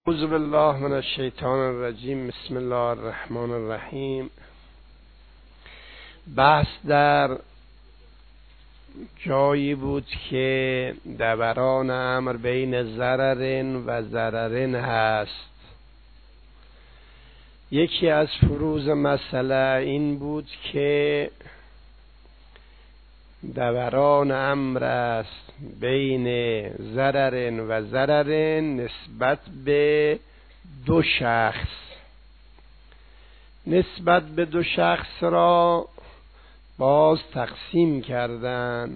اعوذ بالله من الشیطان الرجیم. بسم الله الرحمن الرحیم. بحث در جایی بود که دوران امر بین ضرر و ضرر هست. یکی از فروض مسئله این بود که دوران امر است بین ضرر و ضرر نسبت به دو شخص. نسبت به دو شخص را باز تقسیم کردن.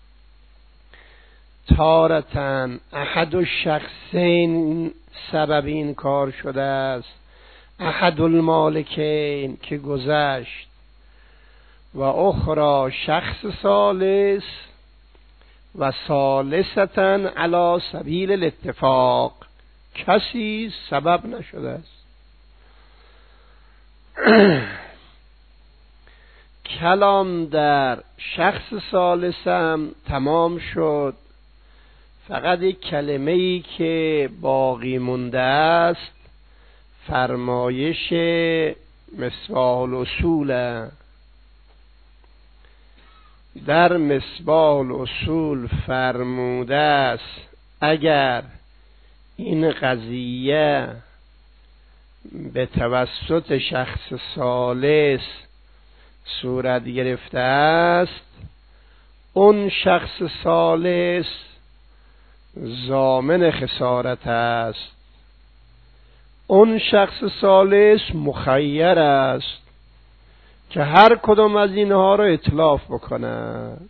تارتن احد الشخصین سبب این کار شده است، احد المالکین که گذشت، و اخرى شخص ثالث و ثالثتن علی سبیل الاتفاق، کسی سبب نشده است. کلام در شخص ثالثم تمام شد. فقط یک کلمه ای که باقی مونده است فرمایش مصباح الاصول. در مصباح الاصول فرموده است اگر این قضیه به توسط شخص ثالث صورت گرفته است، اون شخص ثالث ضامن خسارت است. اون شخص ثالث مخیر است که هر کدام از اینها را اتلاف بکند.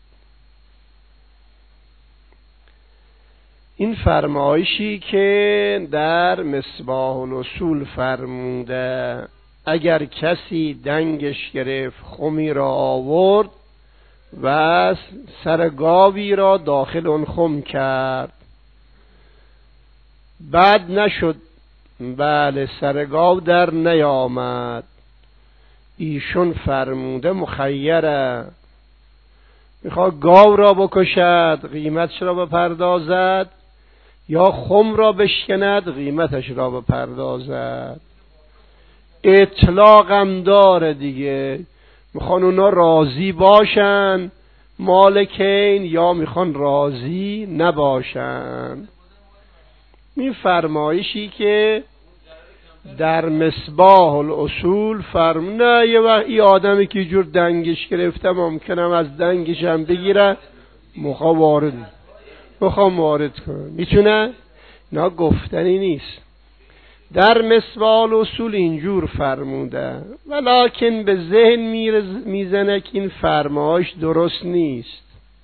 این فرمایشی که در مصباح الاصول فرموده اگر کسی دنگش گرفت، خمی را آورد و سر گاوی را داخل اون خم کرد، بعد نشد، بله سر گاو در نیامد، ایشون فرموده مخیره، میخواد گاو را بکشد قیمتش را بپردازد یا خم را بشکند قیمتش را بپردازد. اطلاق هم داره دیگه، میخوان اونا راضی باشن مالکین یا میخوان راضی نباشن. این فرمایشی که در مصباح الاصول نه یه وقت این آدمی که جور دنگش گرفته ممکنم از دنگش هم بگیره میخوام وارد کنه، میتونه؟ نه گفتنی نیست. در مصباح الاصول اینجور فرموده، ولکن به ذهن میزنه که این فرمایش درست نیست.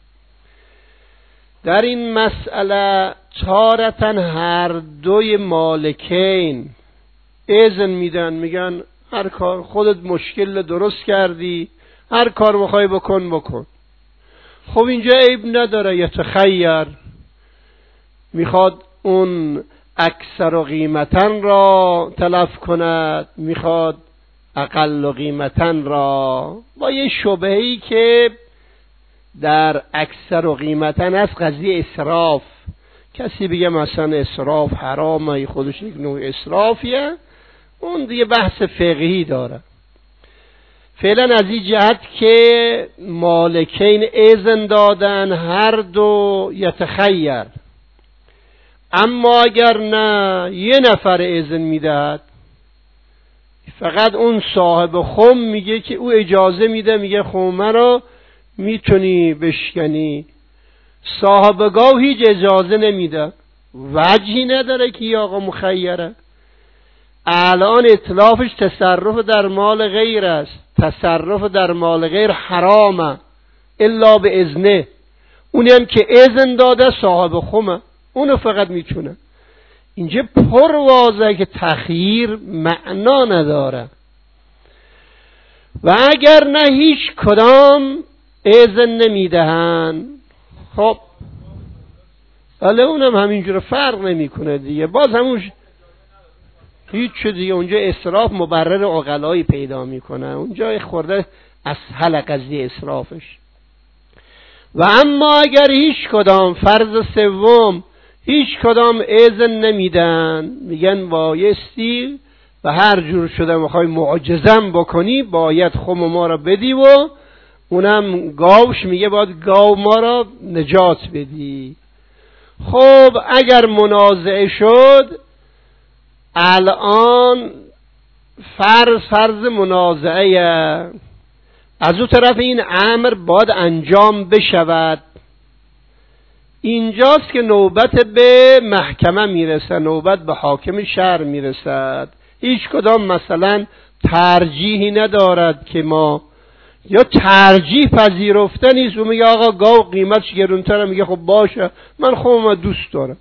در این مسئله تارتن هر دوی مالکین اذن میدن، میگن هر کار خودت مشکل درست کردی، هر کار میخوای بکن. خب اینجا عیب نداره، یتخیر، میخواد اون اکثر و قیمتن را تلف کند، میخواد اقل و قیمتن را، با یه شبهه‌ای که در اکثر و قیمتن است قضیه اسراف. کسی بگه مثلا اسراف حرامه، خودش یک نوع اسرافیه، اون دیگه بحث فقهی داره. فعلا از این جهت که مالکین اذن دادن هر دو یتخیر، اما اگر نه یه نفر اذن میدهد، فقط اون صاحب خم میگه که او اجازه میده، میگه خمه رو میتونی بشکنی، صاحب گاو هیچ اجازه نمیده، وجهی نداره که یا آقا مخیره. الان اطلافش تصرف در مال غیر است، تصرف در مال غیر حرامه الا به اذنه، اونی هم که اذن داده صاحب خمه، اونو فقط میتونه. اینجا پر واضحه که تخییر معنا نداره. و اگر نه هیچ کدام اذن نمیدهن، خب ولی اونم همینجور فرق نمیکنه دیگه، باز همون هیچ دیگه. اونجا اسراف مبرر عقلایی پیدا میکنه، اونجا خورده اسهل قضیه اسرافش. و اما اگر هیچ کدام، فرض سوم هیچ کدام اذن نمیدن، میگن بایستی و هر جور شده میخوای معجزم بکنی باید خم ما را بدی و اونم گاوش میگه باید گاو ما را نجات بدی. خب اگر منازعه شد، الان فرض منازعه از اون طرف این امر باید انجام بشود. اینجاست که نوبت به محکمه میرسه، نوبت به حاکم شهر میرسد. هیچ کدام مثلا ترجیحی ندارد که ما یا ترجیح پذیرفته نیست و میگه آقا گاو قیمتش گرونتره، میگه خب باشه من خودم دوست دارم.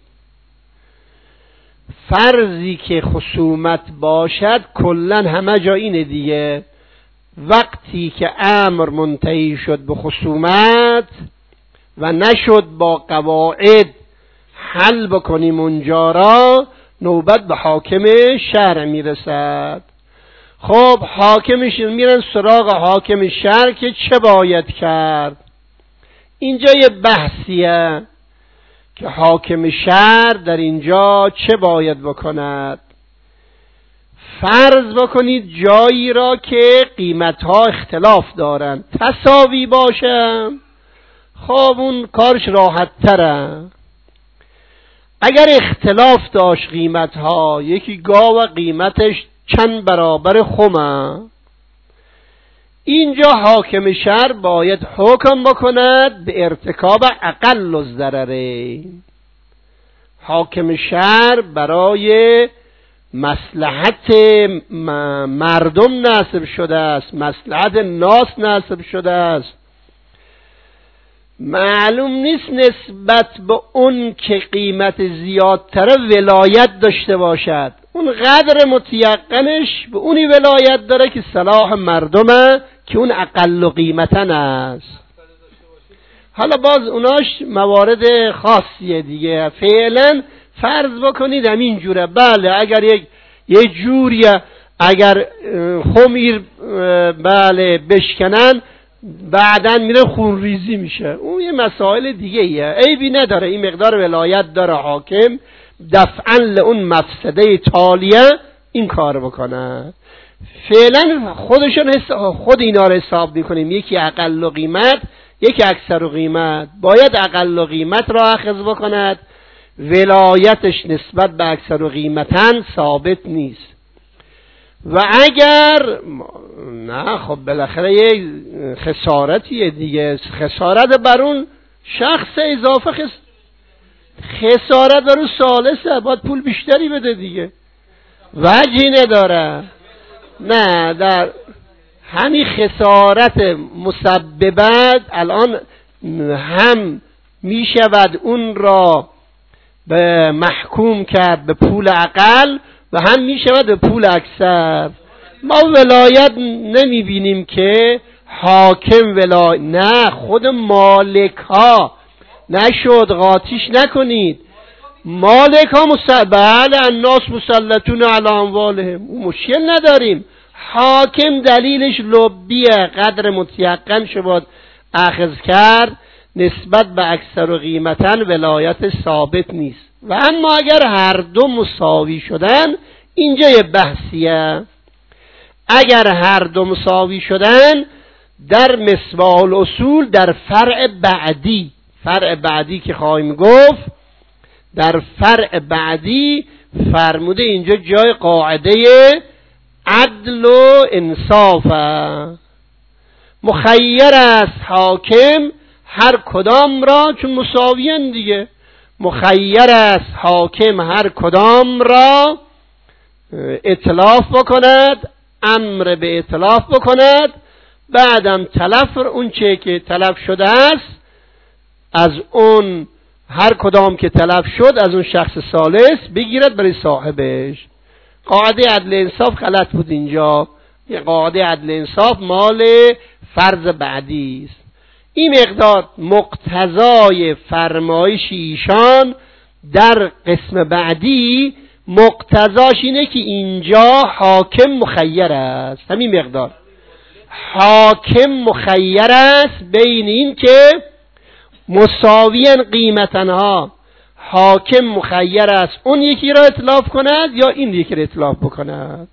فرضی که خصومت باشد کلا همه جا اینه دیگه، وقتی که امر منتهی شد به خصومت و نشد با قواعد حل بکنیم اونجا را، نوبت به حاکم شهر میرسد. خب حاکمش میرن سراغ حاکم شهر که چه باید کرد. اینجا یه بحثیه که حاکم شهر در اینجا چه باید بکند. فرض بکنید جایی را که قیمتها اختلاف دارن، تساوی باشه، خب اون کارش راحت تره. اگر اختلاف داشت قیمتها، یکی گاو قیمتش چند برابر خمه، اینجا حاکم شهر باید حکم بکند به ارتکاب اقل الضررین. حاکم شهر برای مصلحت مردم ناصب شده است، مصلحت ناس ناصب شده است. معلوم نیست نسبت به اون که قیمت زیادتره ولایت داشته باشد، اون قدر متیقنش به اونی ولایت داره که صلاح مردمه که اون اقل قیمتن است. حالا باز اوناش موارد خاصیه دیگه. فعلا فرض بکنید همین جوره. بله اگر یه جوریه، اگر خمیر بله بشکنن بعدن میره خون ریزی میشه، اون یه مسائل دیگه ایه، عیبی نداره. این مقدار ولایت داره حاکم دفعاً لون مفسده تالیه این کار بکنه. فعلا خود اینا رو حساب میکنیم، یکی اقل قیمت یکی اکثر قیمت. باید اقل قیمت را اخذ بکند، ولایتش نسبت به اکثر قیمتن ثابت نیست. و اگر نه خب بالاخره یه خسارتیه دیگه، خسارت بر اون شخص اضافه، خسارت بر اون ثالثه، باید پول بیشتری بده دیگه، وجهی نداره. نه در همین خسارت مسببت الان هم می شود اون را به محکوم کرد به پول اقل و هم می شود به پول اکثر. ما ولایت نمی بینیم که حاکم نه خود مالک ها نشد، قاطیش نکنید. مالک ها بله الناس مسلطون علی اموالهم، اون مشکل نداریم. حاکم دلیلش لبیه، قدر متیقن شد اخذ کرد، نسبت به اکثر و قیمتن ولایت ثابت نیست. و اما اگر هر دو مساوی شدن، اینجا یه بحثیه. اگر هر دو مساوی شدن در مصباح الاصول، در فرع بعدی که خواهیم گفت، در فرع بعدی فرموده اینجا جای قاعده عدل و انصاف، مخیر است حاکم هر کدام را، چون مساویان دیگه، مخیر است حاکم هر کدام را اتلاف بکند، امر به اتلاف بکند، بعدم تلف اون چه که تلف شده است از اون هر کدام که تلف شد از اون شخص ثالث بگیرد برای صاحبش. قاعده عدل انصاف غلط بود اینجا. یه قاعده عدل انصاف مال فرض بعدی است. این مقدار مقتضای فرمایش ایشان در قسم بعدی، مقتضاش اینه که اینجا حاکم مخیر است. همین مقدار حاکم مخیر است بین این که مساویان قیمتنها. حاکم مخیر است اون یکی را اتلاف کند یا این یکی را اتلاف بکند.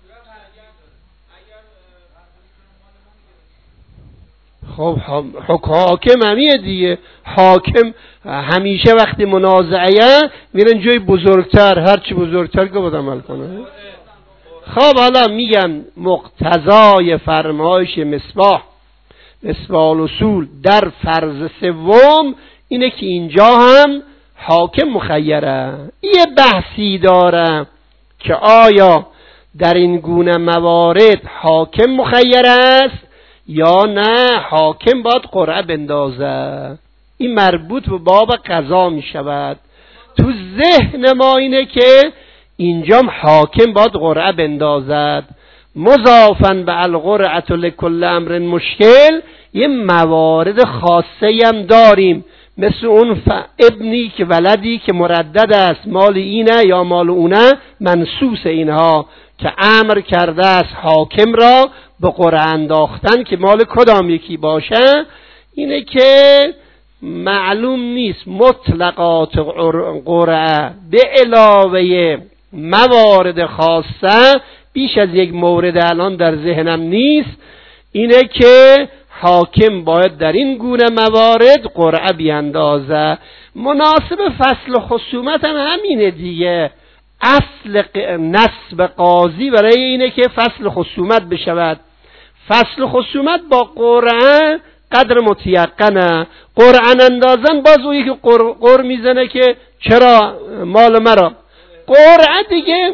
خب حاکم همیه دیگه. حاکم همیشه وقتی منازعه میرن جای بزرگتر، هرچی بزرگتر که باید عمل کنه. خب حالا میگم مقتضای فرمایش مصباح الاصول در فرض سوم اینه که اینجا هم حاکم مخیره. یه بحثی داره که آیا در این گونه موارد حاکم مخیر است یا نه حاکم باید قرعه بندازه. این مربوط به باب قضا می شود. تو ذهن ما اینه که اینجا حاکم باید قرعه بندازد. مضافاً به القرعة لکل امر مشکل یه موارد خاصه هم داریم، مثل اون ابنی که ولدی که مردد است مال اینه یا مال اونه، منسوس اینها که امر کرده است حاکم را به قرعه انداختن که مال کدام یکی باشه. اینه که معلوم نیست مطلقات قرعه به علاوه موارد خاصه بیش از یک مورد الان در ذهنم نیست، اینه که حاکم باید در این گونه موارد قرعه بیاندازه. مناسب فصل خصومت هم همینه دیگه. اصل نصب قاضی برای اینه که فصل خصومت بشود. فصل خصومت با قرعه قدر متیقنه. قرعه اندازن باز اون یکی قر میزنه که چرا مال مرا. قرعه دیگه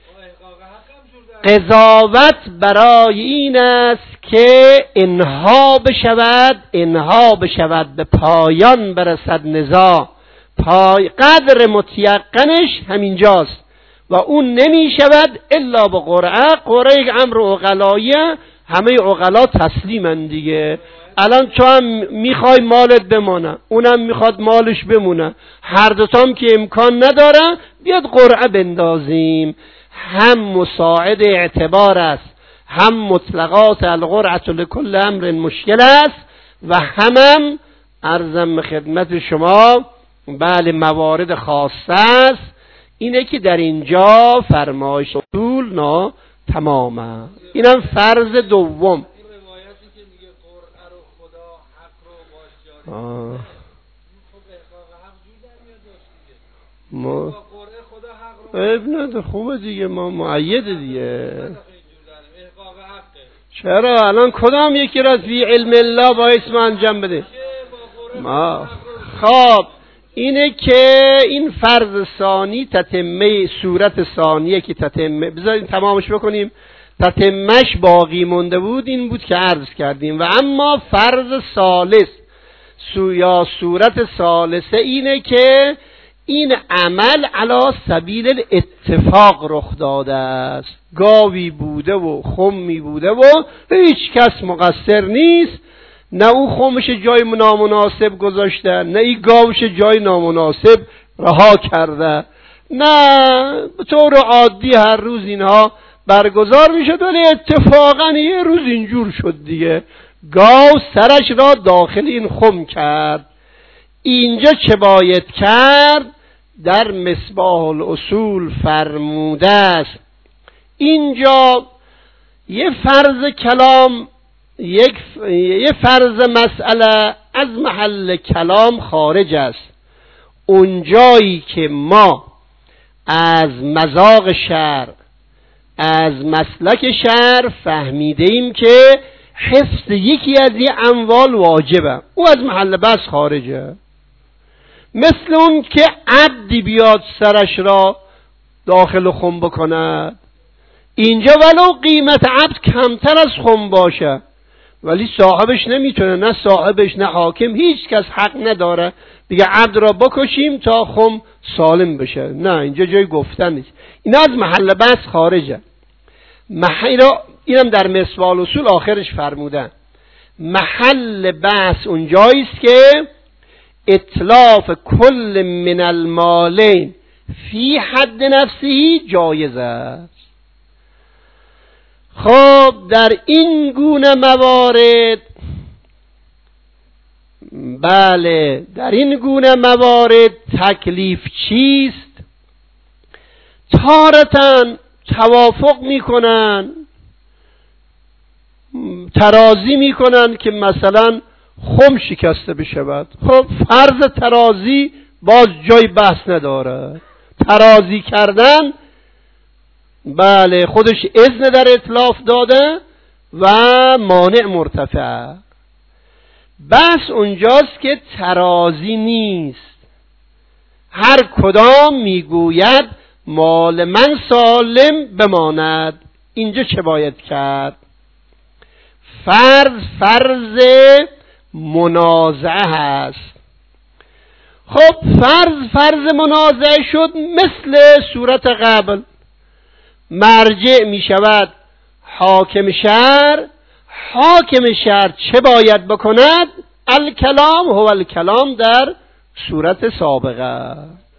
قضاوت برای این است که انها بشود به پایان برسد نزاع. قدر متیقنش همینجاست و اون نمی شود الا به قرعه. قرعه یک امر عقلاییه، همه عقلا تسلیمن دیگه. الان تو هم میخوای مالت بمونه، اونم میخواد مالش بمونه، هر دوتام که امکان نداره، بیاد قرعه بندازیم. هم مساعد اعتبار است، هم مطلقات القرعة لکل امر مشکل است و هم عرضم خدمت شما بله موارد خاصه است. اینه که در اینجا فرمایش اصول تمامه. اینم فرض دوم. ما ابن خوبه دیگه، ما معید دیگه. چرا الان کدام یکی را فی علم الله با اسم انجام بده؟ ما خب اینه که این فرض ثانی تتمه صورت ثانیه که تتمه بذارین تمامش بکنیم، تتمهش باقی مونده بود این بود که عرض کردیم. و اما فرض ثالث یا صورت ثالثه اینه که این عمل علی سبیل الاتفاق رخ داده است. گاوی بوده و خمی بوده و هیچ کس مقصر نیست، نه او خمش جای نامناسب گذاشته، نه این گاوش جای نامناسب رها کرده، نه به طور عادی هر روز اینها برگزار میشد، ولی اتفاقا یه روز اینجور شد دیگه، گاو سرش را داخل این خم کرد. اینجا چه باید کرد؟ در مصباح الاصول فرموده است اینجا یه فرض کلام، یه فرض مسئله از محل کلام خارج است. اونجایی که ما از مذاق شرع، از مسلک شرع فهمیده ایم که حفظ یکی از این اموال واجبه، او از محل بس خارجه. مثل اون که عبدی بیاد سرش را داخل خم بکند، اینجا ولو قیمت عبد کمتر از خم باشه ولی صاحبش نمیتونه، نه صاحبش نه حاکم، هیچ کس حق نداره بگه عبد را بکشیم تا خم سالم بشه. نه، اینجا جای گفتن نیست، این از محل بس خارجه. اینم در مصباح الاصول آخرش فرمودن محل بحث اونجاییست که اتلاف کل من المالین فی حد نفسه جایز است. خب در این گونه موارد بله در این گونه موارد تکلیف چیست؟ تارتاً توافق میکنن، ترازی میکنن که مثلا خم شکسته بشود. خب فرض ترازی باز جای بحث نداره، ترازی کردن بله خودش اذن در اتلاف داده و مانع مرتفع. بس اونجاست که ترازی نیست، هر کدام میگوید مال من سالم بماند. اینجا چه باید کرد؟ فرض منازعه هست. خب فرض منازعه شد، مثل صورت قبل مرجع می شود حاکم شهر. حاکم شهر چه باید بکند؟ الکلام هو الکلام در صورت سابقه.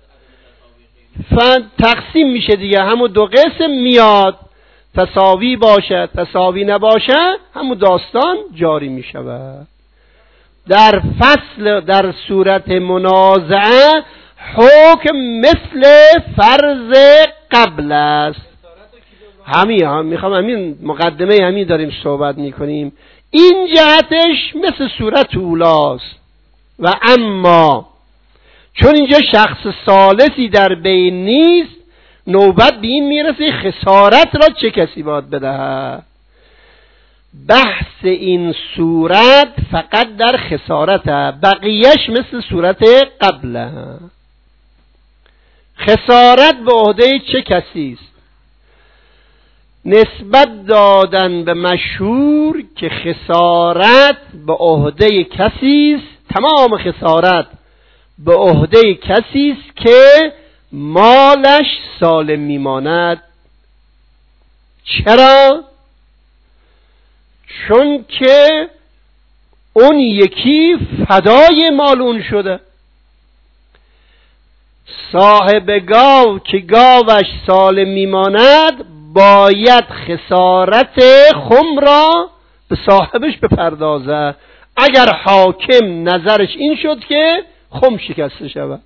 تقسیم میشه دیگه، همون دو قسم میاد، تساوی باشه تساوی نباشه همون داستان جاری میشود. در فصل در صورت منازعه حکم مثل فرض قبل است. همین مقدمه همین داریم صحبت میکنیم. این جهتش مثل صورت اولاست. و اما چون اینجا شخص ثالثی در بین نیست، نوبت به این میرسه خسارت را چه کسی باید بدهد. بحث این صورت فقط در خسارت، بقیهش مثل صورت قبل. خسارت به عهده چه کسی است؟ نسبت دادن به مشهور که خسارت به عهده کسی است، تمام خسارت به عهده کسی است که مالش سالم میماند. چرا؟ چون که اون یکی فدای مال اون شده. صاحب گاو که گاوش سالم میماند باید خسارت خم را به صاحبش بپردازه، اگر حاکم نظرش این شد که خم شکسته شود.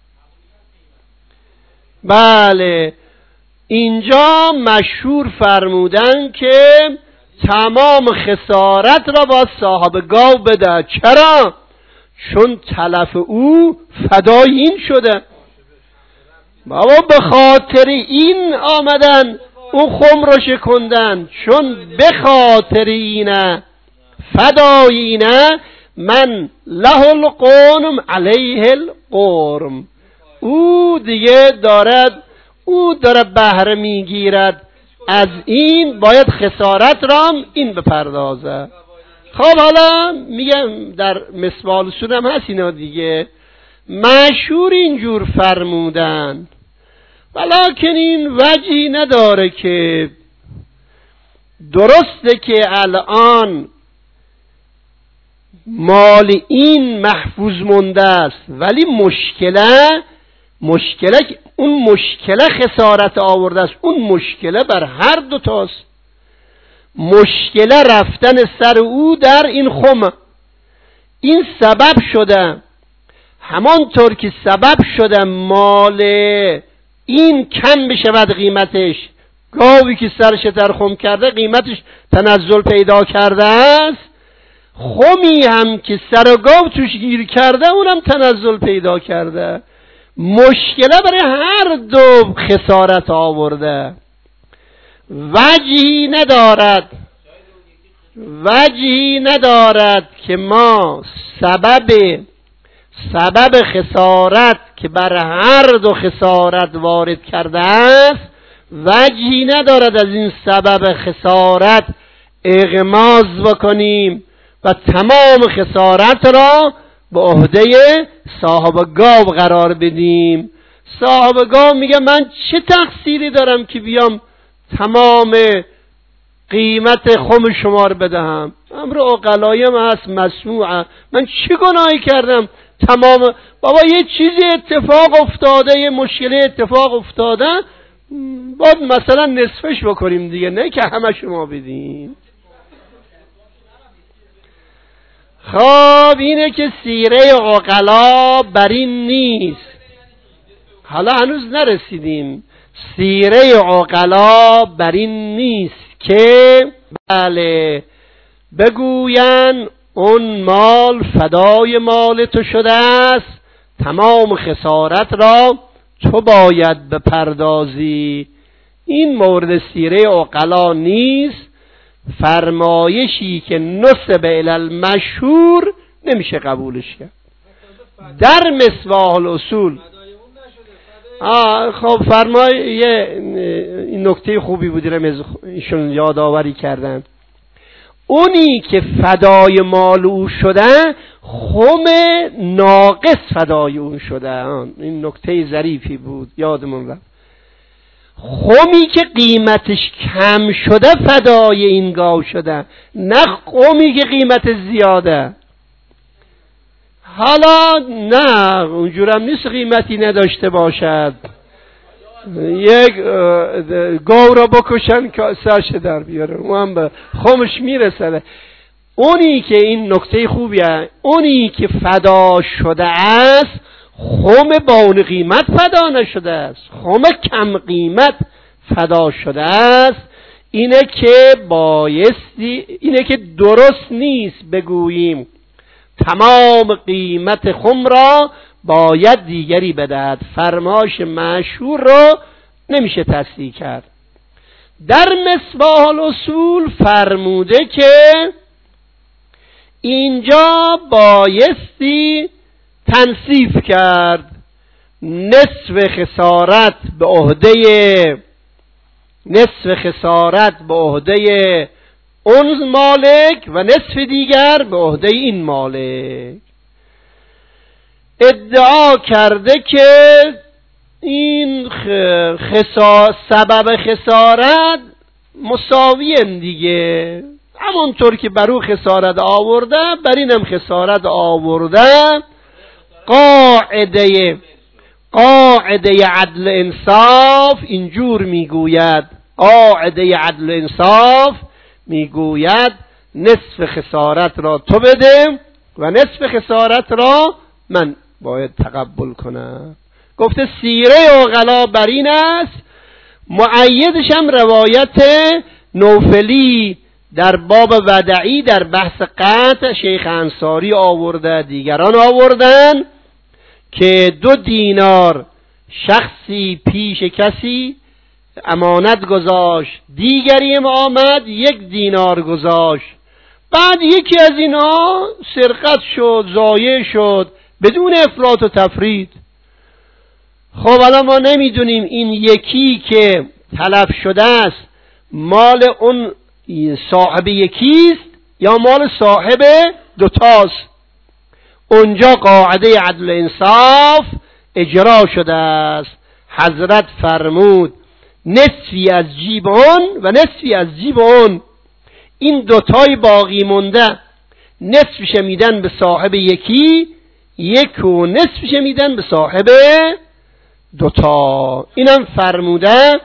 بله اینجا مشهور فرمودن که تمام خسارت را با صاحب گاو بده. چرا؟ چون تلف او فدای این شده. بابا به خاطر این آمدن اون خم رو شکندن، چون به خاطر اینه فدای اینه من له القرم علیه القرم. او دیگه داره بهره میگیرد از این، باید خسارت رام این بپردازه. خب حالا میگم در مثال اصول هم هست اینا دیگه، مشهور اینجور فرمودن، ولیکن این وجهی نداره که درسته که الان مال این محفوظ مونده است، ولی مشکله اون مشکله خسارت آورده است. اون مشکله بر هر دو تاست. مشکله رفتن سر او در این خم، این سبب شده. همانطور که سبب شده مال این کم بشود قیمتش، گاوی که سرش در خم کرده قیمتش تنزل پیدا کرده است، خمی هم که سر گاو توش گیر کرده اونم تنزل پیدا کرده. مشکله برای هر دو خسارت آورده. وجهی ندارد که ما سبب خسارت که بر هر دو خسارت وارد کرده است، وجهی ندارد از این سبب خسارت اغماض بکنیم و تمام خسارت را به عهده صاحب گاو قرار بدیم. صاحب گاو میگه من چه تقصیری دارم که بیام تمام قیمت خم شما رو بدهم؟ امر عقلایم هست مسموعه، من چه گناهی کردم؟ تمام بابا یه چیزی اتفاق افتاده، یه مشکلی اتفاق افتاده، باید مثلا نصفش بکنیم دیگه، نه که همه شما بدیم. خب اینه که سیره عقلا بر این نیست. حالا هنوز نرسیدیم. سیره عقلا بر این نیست که بله بگوین اون مال فدای مال تو شده است، تمام خسارت را تو باید بپردازی. این مورد سیره عقلا نیست. فرمایشی که نسب الی المشهور نمیشه قبولش کرد. در مصباح الاصول خب این نکته خوبی بود ایشون یادآوری کردن. اونی که فدای مال او شده خم ناقص فدای اون شده. این نکته ظریفی بود یادمون رفت. خمی که قیمتش کم شده فدای این گاو شده، نه خمی که قیمت زیاده. حالا نه اونجورم نیست قیمتی نداشته باشد، یک گاو را بکشن کاسه‌اش در بیاره اون هم به خمش میرسه. اونی که این نکته خوبیه، اونی که فدا شده است خم با اون قیمت فدا نشده است، خم کم قیمت فدا شده است. اینه که بایستی، اینه که درست نیست بگوییم تمام قیمت خم را باید دیگری بدهد. فرمایش مشهور رو نمیشه تصدیق کرد. در مصباح الاصول فرموده که اینجا بایستی تنصیف کرد. نصف خسارت به عهده اون مالک و نصف دیگر به عهده این مالک. ادعا کرده که این سبب خسارت مساویه دیگه، همونطور که برو خسارت آورده بر اینم خسارت آورده. قاعده عدل انصاف اینجور میگوید، قاعده عدل انصاف میگوید نصف خسارت را تو بده و نصف خسارت را من باید تقبل کنم. گفته سیره عقلا بر این است. مؤیدش هم روایت نوفلی در باب ودعی در بحث قطع شیخ انصاری آورده، دیگران آوردن که 2 دینار شخصی پیش کسی امانت گذاشت، دیگری هم آمد 1 دینار گذاشت، بعد یکی از اینا سرقت شد، ضایع شد بدون افراط و تفرید. خب الان ما نمیدونیم این یکی که تلف شده است مال اون صاحب یکیست یا مال صاحب 2 تاست. اونجا قاعده عدل انصاف اجرا شده است. حضرت فرمود نصفی از جیب اون و نصفی از جیب اون. این 2 تای باقی مونده نصفش میدن به صاحب یکی، 1 و نصفش میدن به صاحب 2 تا. اینم فرموده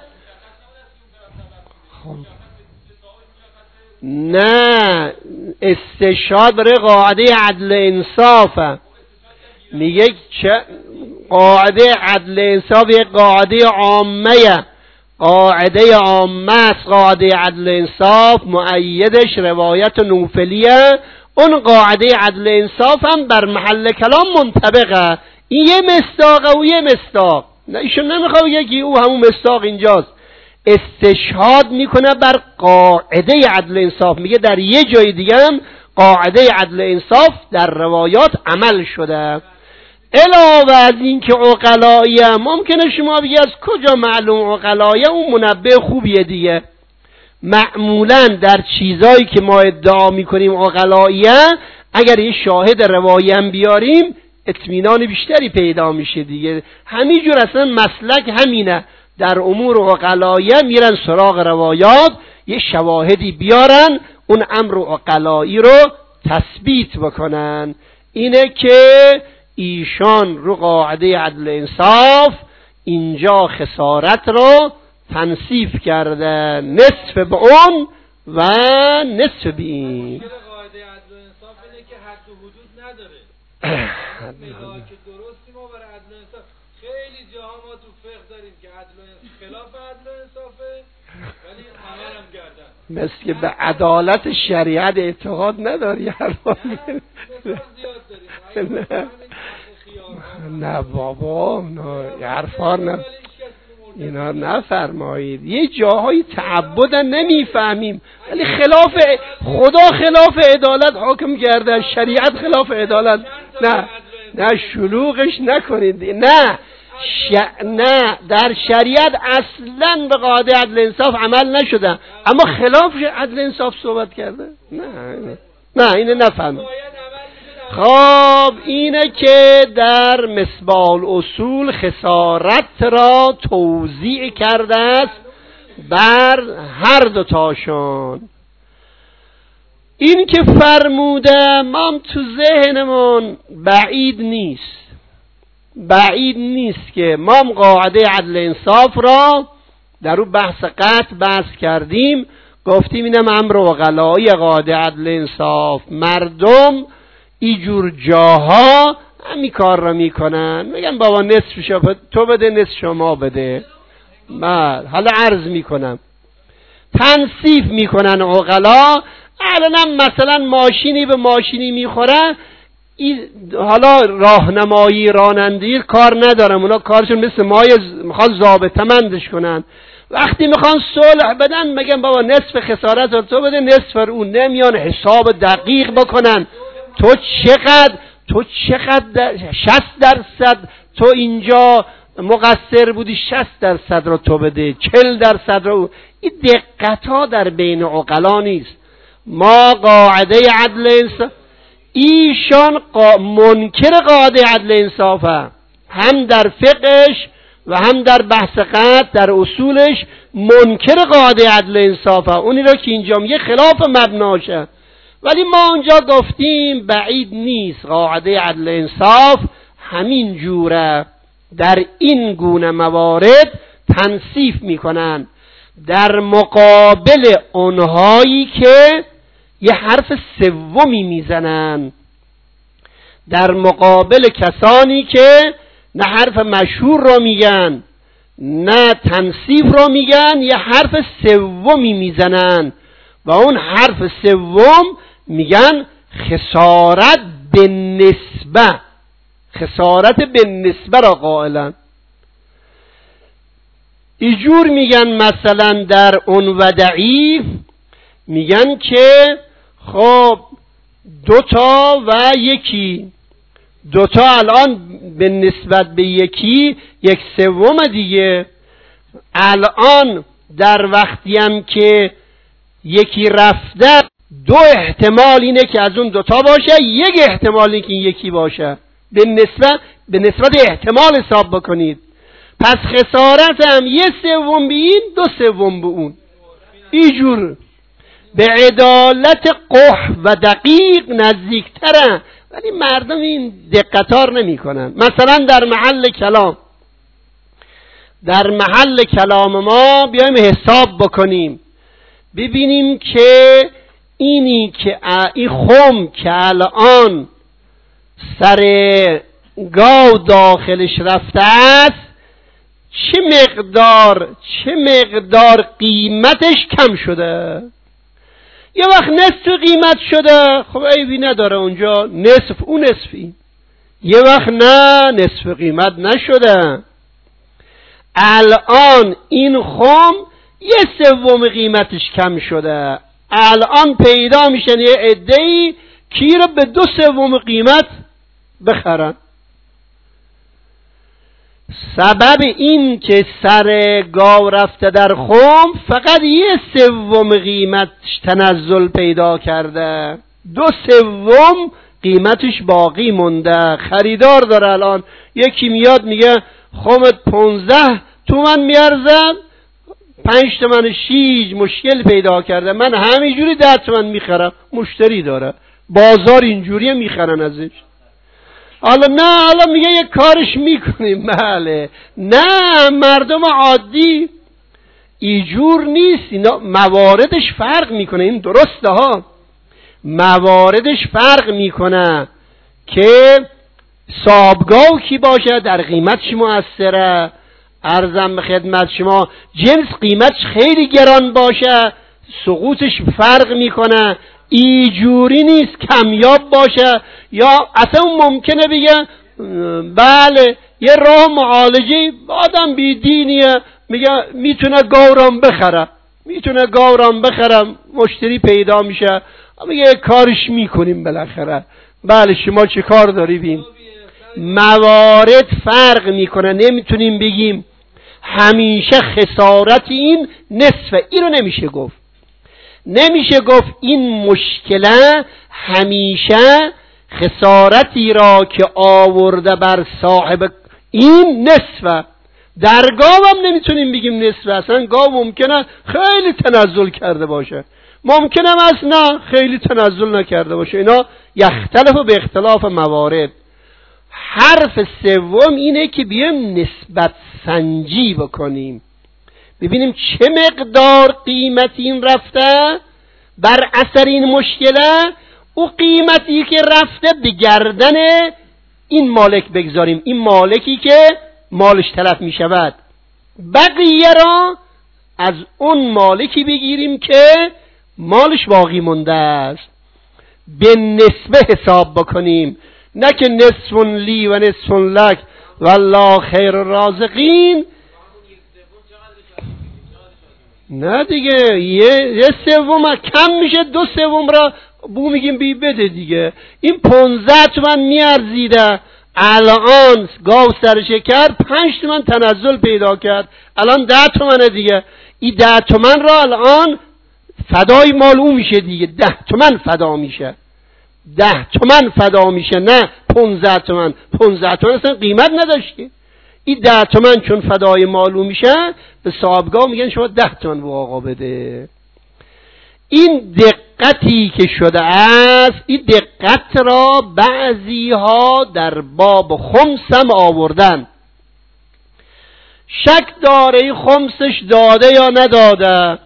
نه استشهاد برای قاعده عدل انصاف. میگه قاعده عدل انصاف یک قاعده عامه، قاعده عامه است. قاعده عدل انصاف مؤیدش روایت نوفلیه. اون قاعده عدل انصاف هم بر محل کلام منطبقه. این یه مصداقه و یه مصداق. ایشون نمیخواد بگه او همون مصداق اینجاست. استشهاد میکنه بر قاعده عدل انصاف. میگه در یه جای دیگه هم قاعده عدل انصاف در روایات عمل شده. علاوه از این که عقلاییه، ممکنه شما بگی از کجا معلوم عقلاییه؟ اون منبه خوبیه دیگه. معمولا در چیزایی که ما ادعا میکنیم عقلاییه، اگر یه شاهد روایی هم بیاریم اطمینان بیشتری پیدا میشه دیگه. همینجور اصلا مسلک همینه. در امور عقلاییه میرن سراغ روایات، یه شواهدی بیارن، اون امر عقلایی رو تثبیت بکنن. اینه که ایشان رو قاعده عدل انصاف اینجا خسارت رو تنصیف کرده، نصف به اون و نصف به این. قاعده عدل انصاف اینه که حد و نگاه که درستی ما برای عدل و انصاف. خیلی جاها ما تو فقه داریم که خلاف عدل و انصافه ولی عمل هم کردن. مثل که به عدالت شریعت اعتقاد نداری حرفا زیاد داریم. نه بابا، نه حرفا نه، اینا نفرمایید. یه جاهای تعبدن نمیفهمیم، ولی خلاف خدا خلاف عدالت حاکم کرده، شریعت خلاف عدالت. نه شلوغش نکنید. نه در شریعت اصلا به قاعده عدل انصاف عمل نشده، اما خلاف عدل انصاف صحبت کرده. نه اینو نفهمید. خب اینه که در مصباح الاصول خسارت را توزیع کرده است بر هر دوتاشون. این که فرمودم هم تو ذهنمون بعید نیست که ما هم قاعده عدل انصاف را در اون بحث قطع بحث کردیم، گفتیم اینم امر عقلایی قاعده عدل انصاف. مردم اینجور جاها همین کار را میکنن، میگن بابا نصف تو بده نصف شما بده. حالا عرض میکنم تنصیف میکنن عقلا. الان مثلا ماشینی به ماشینی میخوره، حالا راهنمایی رانندگی کار ندارم، اونا کارشون مثل مای میخوان ضابطه مندش کنن. وقتی میخوان صلح بدن میگن بابا نصف خسارت رو تو بده نصف اون. نمیان حساب دقیق بکنن تو چقدر 60% تو اینجا مقصر بودی، 60% رو تو بده، 40% رو. این دقت ها در بین عقلا نیست. ما قاعده عدل انصاف، ایشان منکر قاعده عدل انصافه، هم در فقهش و هم در بحث قطع در اصولش منکر قاعده عدل انصافه. اونی را که اینجا میگه خلاف مبناشه. ولی ما اونجا گفتیم بعید نیست قاعده عدل انصاف همین جوره در این گونه موارد تنصیف میکنن در مقابل اونهایی که یه حرف سومی میزنن، در مقابل کسانی که نه حرف مشهور را میگن نه تنصیف را میگن، یه حرف سومی میزنن و اون حرف سوم میگن خسارت به نسبه، خسارت به نسبه را قائلن. اینجور میگن مثلا در اون ودعی میگن که خب دوتا و یکی، دوتا الان به نسبت به یکی 1/3 دیگه. الان در وقتی هم که یکی رفته 2 احتمال اینه که از اون دوتا باشه، 1 احتمال اینه که یکی باشه. به نسبت احتمال حساب بکنید. پس خسارت هم 1/3 به این 2/3 به اون. اینجور به عدالت قح و دقیق نزدیکتره، ولی مردم این دقتار نمی کنن. مثلا در محل کلام ما بیایم حساب بکنیم ببینیم که این خم که الان سر گاو داخلش رفته است چه مقدار قیمتش کم شده. یه وقت نصف قیمت شده، خب عیبی نداره اونجا نصف اون نصفی. یه وقت نه نصف قیمت نشده، الان این خم 1/3 قیمتش کم شده. الان پیدا میشن یه عده‌ای کی رو به 2/3 قیمت بخرن. سبب این که سر گاو رفته در خم فقط 1/3 قیمتش تنزل پیدا کرده، 2/3 قیمتش باقی مونده. خریدار داره. الان یکی میاد میگه خمت 15 تومن میارزن، 5 تومن شیج مشکل پیدا کرده، من همینجوری 10 تومن میخرم. مشتری داره، بازار اینجوری میخرن ازش. حالا میگه یک کارش میکنیم. بله، نه مردم عادی اینجور نیست. اینا مواردش فرق میکنه. این درسته ها، مواردش فرق میکنه. که صاحبگاه کی باشه، در قیمتش مؤثره. عرضم به خدمت شما جنس قیمتش خیلی گران باشه، سقوطش فرق میکنه. اینجوری نیست کمیاب باشه، یا اصلا ممکنه بگه بله یه راه معالجه آدم بی دینیه، میگه میتونه گاورام بخرم مشتری پیدا میشه، میگه کارش میکنیم بالاخره. بله شما چه کار داری بین؟ موارد فرق میکنه، نمیتونیم بگیم همیشه خسارت این نصفه. اینو نمیشه گفت این مشکله همیشه خسارتی را که آورده بر صاحب این نصفه. در گاو هم نمیتونیم بگیم نصفه، اصلا گاو ممکنه خیلی تنزل کرده باشه، ممکنه اصلا خیلی تنزل نکرده باشه. اینا یختلف به اختلاف موارد. حرف سوم اینه که بیایم نسبت سنجی بکنیم، ببینیم چه مقدار قیمت این رفته بر اثر این مشکله، او قیمتی که رفته به گردن این مالک بگذاریم، این مالکی که مالش تلف می شود، بقیه را از اون مالکی بگیریم که مالش باقی مونده است، به نسبه حساب بکنیم، نه که نصف لی و نصف لک والله خیر الرازقین. نه دیگه یه سوم کم میشه، 2/3 را بو میگیم بی بده دیگه. این 15 تومن میارزیده، الان گاو سرشه کرد 5 تومن تنزل پیدا کرد، الان 10 تومنه دیگه. این 10 تومن را الان فدای مال او میشه دیگه، 10 تومن فدا میشه، 10 تومن فدا میشه، نه 15 تومن. 15 تومن اصلا قیمت نداشتی. این 10 تومن چون فدای مالو میشه، به صاحبگاه میگن شما 10 تومن به آقا بده. این دقتی که شده است، این دقت را بعضی ها در باب خمس هم آوردن. شک داره خمسش داده یا نداده،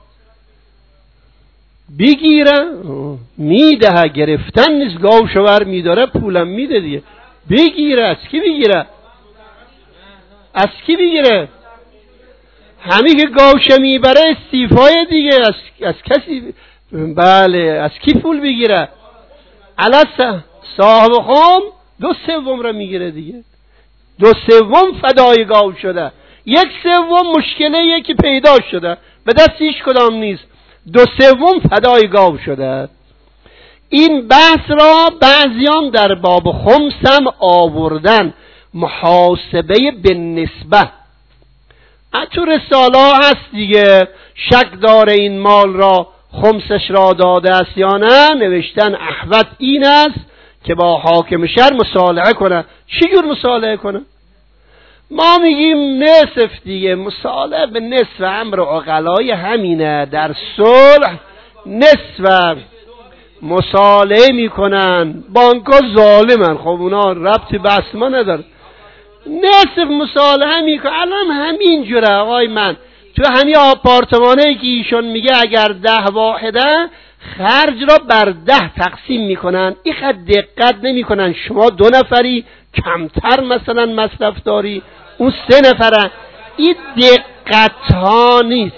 بگیره میده، گرفتن نیست، گاو شوهر میداره پولم میده دیگه، بگیره. از کی بگیره؟ از کی بگیره؟ همی که گاوشه میبره استیفای دیگه، از کسی. بله از کی پول بگیره؟ علا صاحب خم 2/3 را میگیره دیگه، 2/3 فدای گاو شده، 1/3 مشکله که پیدا شده به دست هیچ کدام نیست، 2/3 فدای گاو شده. این بحث را بعضیان در باب خمس هم آوردن، محاسبه به نسبه. تو رساله هست دیگه، شک داره این مال را خمسش را داده است یا نه، نوشتن احوط این است که با حاکم شهر مصالحه کنه. چی جور مصالحه کنه؟ ما میگیم نصف دیگه، مصالحه به نصف امر عقلای همینه، در صلح نصف مصالحه میکنن. بانک‌ها ظالمن، خب اونا ربطی به ما نداره، نصف مصالحه میکنن. الان همین جوره آقای من، تو همین آپارتمانه که ایشون میگه اگر 10 واحده خرج را بر 10 تقسیم میکنن، این خد دقت نمیکنن. شما 2 نفری کمتر مثلا مصرف داری، اون 3 نفره، این دقت ها نیست.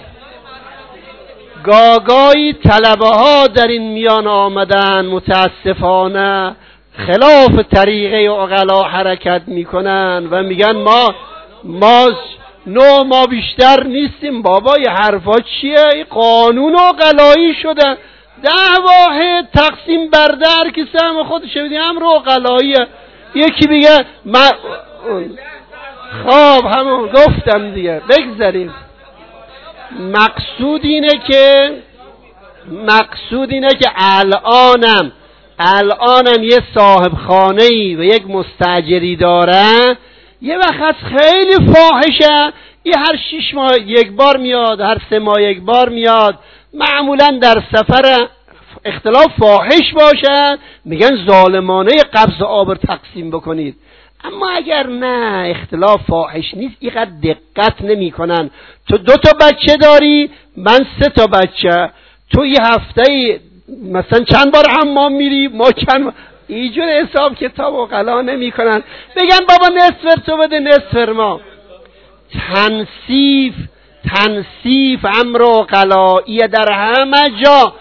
گاگایی طلبه ها در این میان آمدن، متاسفانه خلاف طریقه عقلا حرکت میکنن و میگن ما بیشتر نیستیم. بابا یه حرفا چیه؟ این قانون عقلایی شده، 10 واحد تقسیم بر 10 که سهم خودش بدی، امر عقلاییه. یکی بگه خب همون گفتم دیگه، بگذاریم. مقصود اینه که الانم یه صاحب خانه‌ای و یک مستاجری داره، یه وقت خیلی فاحشه، یه هر 6 ماه یک بار میاد، هر 3 ماه یک بار میاد، معمولا در سفر اختلاف فاحش باشه، میگن ظالمانه قبض آب تقسیم بکنید. اما اگر نه اختلاف فاحش نیست، اینقدر دقت نمی کنن. تو 2 تا بچه داری، من 3 تا بچه، تو یه هفته مثلا چند بار حمام میری، ما چند اینجور حساب کتاب عقلا نمی کنن. بگن بابا نصف تو بده نصف ما. تنصیف امر عقلایی در همه جا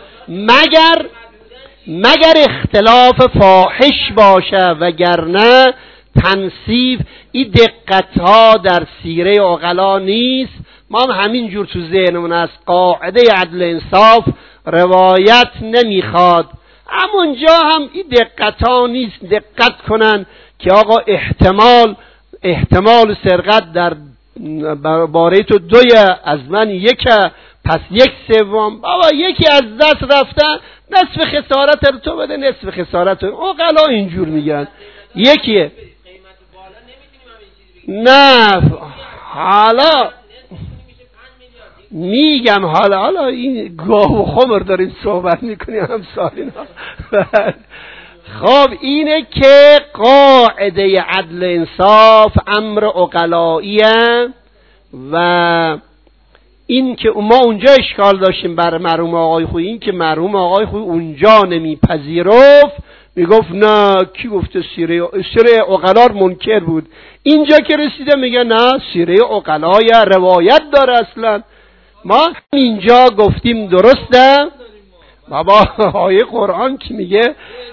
مگر اختلاف فاحش باشه، وگرنه تنصیف این دقت ها در سیره عقلا نیست. ما هم همین جور تو ذهنمون است. قاعده عدل انصاف روایت نمیخواد، همونجا هم این دقت ها نیست. دقت کنن که آقا احتمال سرقت در باره تو دوی، از من یک، پس یک سوم. بابا یکی از دست رفته نصف خسارت رو تو بده نصف خسارت رو. عقلا اینجور میگن. یکیه نه حالا میگم حالا این گاه و خمر داریم صحبت میکنیم هم سالینا. خب اینه که قاعده عدل انصاف امر عقلاییه و این که ما اونجا اشکال داشتیم بر مرحوم آقای خویی، این که مرحوم آقای خویی اونجا نمیپذیرفت، میگفت نه کی گفته سیره عقلا منکر بود. اینجا که رسیده میگه نه سیره عقلا روایت داره اصلا. ما اینجا گفتیم درسته بابا، آیه قرآن که میگه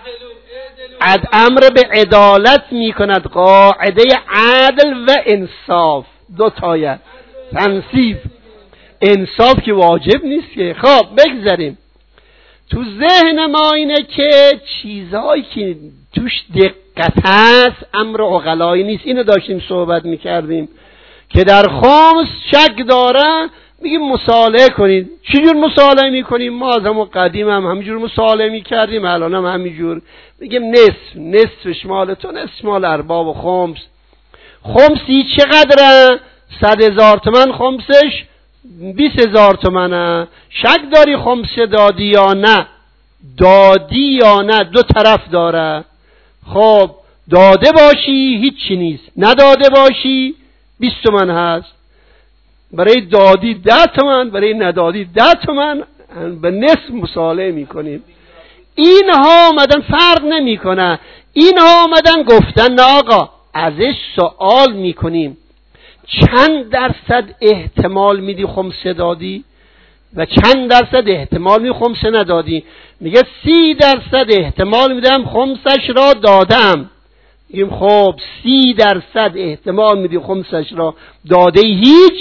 امر به عدالت میکند، قاعده عدل و انصاف، دو تایه تنصیف انصاف که واجب نیست که. خب بگذاریم. تو ذهن ما اینه که چیزهایی که توش دقت هست امر عقلایی نیست. اینو داشتیم صحبت میکردیم که در خمس شک داره، میگیم مصالحه کنید. چجور مصالحه میکنیم؟ ما از همون قدیم هم همینجور مصالحه میکردیم، الان هم همینجور میگیم نصفش مال تو، نصف مال ارباب و خمس. خمسی چقدره؟ 100,000 تومن خمسش 20,000 تومنه. شک داری خمس دادی یا نه؟ دادی یا نه؟ دو طرف داره. خب داده باشی هیچی نیست، نداده باشی 20 تومن هست. برای دادی 10 تومن، برای ندادی 10 تومن، به نصف مصالحه میکنیم. اینها آمدن فرق نمیکنه. اینها آمدن گفتن نه آقا، ازش سوال میکنیم چند درصد احتمال میدی خمسه دادی و چند درصد احتمال میدی خمسه ندادی؟ میگه 30% احتمال میدم خمسش را دادم. میگیم خب 30% احتمال میدی خمسش را داده هیچ،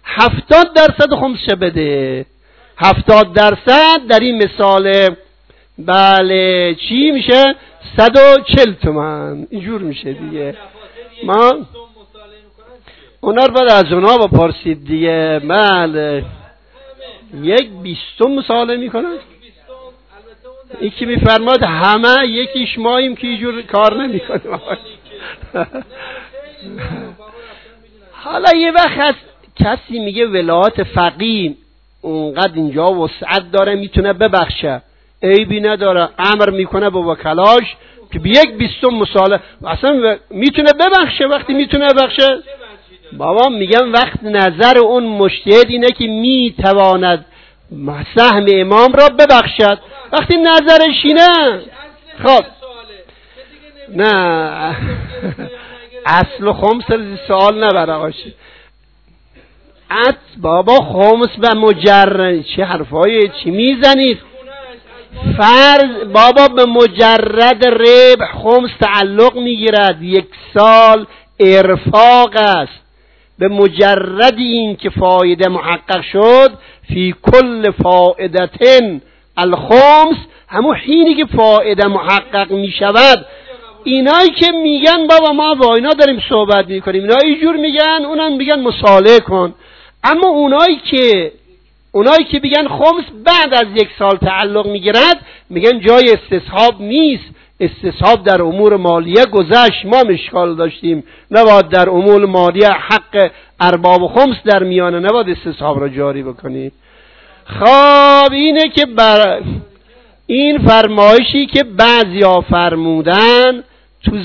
70% خمسه بده. 70% در این مثال بله چی میشه؟ 140 تومن. اینجور میشه دیگه. ما اونا رو باید از اونا بپرسید دیگه. بله 1/20 مصالحه میکنن. این که میفرماد همه یکیش ماییم که اینجور کار نمیکنه. حالا یه وقت هست کسی میگه ولایت فقیه اونقدر اینجا وسعت داره میتونه ببخشه، عیبی نداره، امر میکنه به وکلاش که به 1/20 مصالحه اصلا میتونه ببخشه. وقتی میتونه ببخشه بابا میگم وقت نظر اون مجتهد اینه که میتواند سهم امام را ببخشد. وقتی نظرش اینه خب نه اصل خمس سوال نبر آقاش. بابا خمس و مجرد چه حرفای چی میزنید؟ فرض بابا به مجرد ربح خمس تعلق میگیرد. 1 سال ارفاق است. به مجرد این که فایده محقق شد، فی کل فائدتن الخمس، همون حینی که فایده محقق می شود. اینایی که میگن بابا ما با اینا داریم صحبت میکنیم، اینا اینجور میگن، اونم میگن مصالحه کن. اما اونایی که میگن خمس بعد از 1 سال تعلق میگیرد، میگن جای استصحاب نیست. استصحاب در امور مالیه گذشت، ما اشکال داشتیم، نباید در امور مالیه حق ارباب و خمس در میانه، نباید استصحاب را جاری بکنیم. خب اینه که بر این فرمایشی که بعضیا فرمودن تو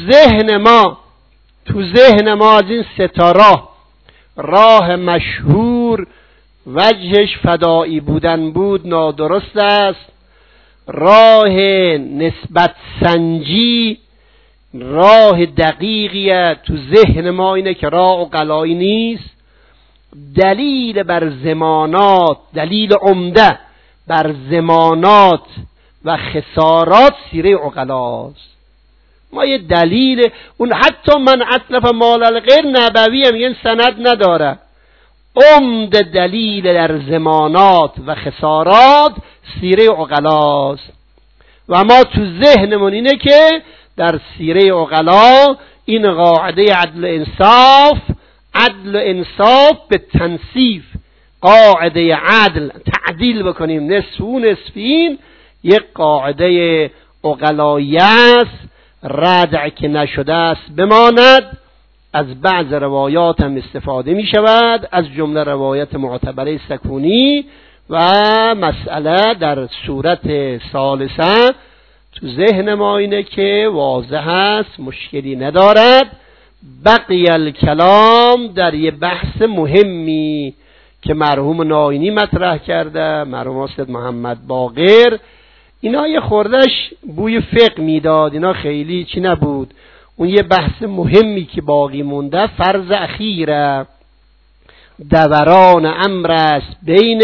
ذهن ما از این 3 راه مشهور وجهش فدایی بودن بود نادرست است. راه نسبت سنجی راه دقیقیه تو ذهن ما اینه که راه عقلایی نیست. دلیل بر زمانات، دلیل عمده بر زمانات و خسارات سیره عقلاست. ما یه دلیل اون حتی من اتلف مال الغیر نبوی میگن سند نداره. عمده دلیل در زمانات و خسارات سیره عقلاست و ما تو ذهنمون اینه که در سیره عقلا این قاعده عدل و انصاف به تنصیف، قاعده عدل تعدیل بکنیم نصف و نصفین، یک قاعده عقلایی است. ردع که نشده است بماند. از بعض روایات هم استفاده می شود، از جمله روایت معتبره سکونی و مسئله در صورت ثالثه تو ذهن ما اینه که واضح است، مشکلی ندارد. بقی الکلام در یه بحث مهمی که مرحوم ناینی مطرح کرده، مرحوم استاد محمد باقر، اینا یه خوردش بوی فقه میداد، اینا خیلی چی نبود. اون یه بحث مهمی که باقی مونده فرض اخیره، دوران امر است بین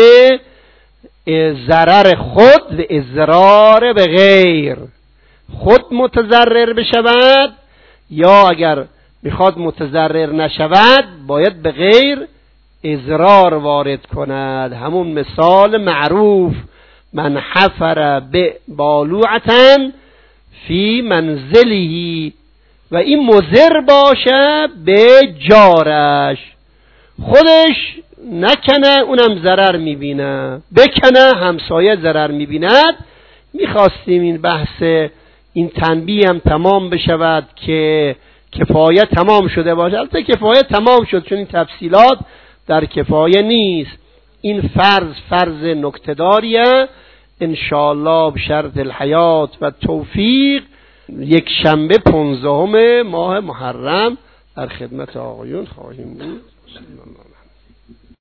ضرر خود و اضرار به غیر. خود متضرر بشود یا اگر میخواد متضرر نشود باید به غیر اضرار وارد کند. همون مثال معروف من حفر بالوعتن فی منزلی، و این مضر باشه به جارش، خودش نکنه اونم ضرر میبینه، بکنه همسایه ضرر میبیند. میخواستیم این بحث این تنبیه هم تمام بشود که کفایه تمام شده باشه. البته کفایه تمام شد چون این تفصیلات در کفایه نیست. این فرض نکته‌داریه انشاءالله بشرط الحیات و توفیق یک شنبه 15 ماه محرم در خدمت آقایون خواهیم بود.